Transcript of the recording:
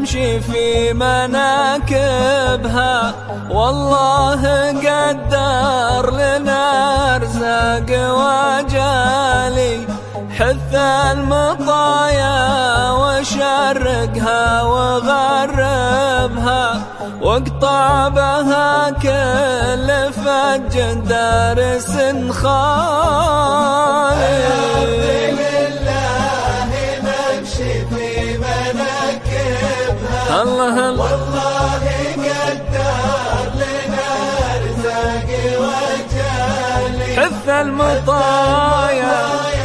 نمشي في مناكبها، والله قدر لنا أرزاق وجالي. حث المطايا وشرقها وغربها، واقطع بها كل فج دارس خالي. لله نمشي في مناكبها، الله والله قدر لنا أرزاق وجالي. حث المطايا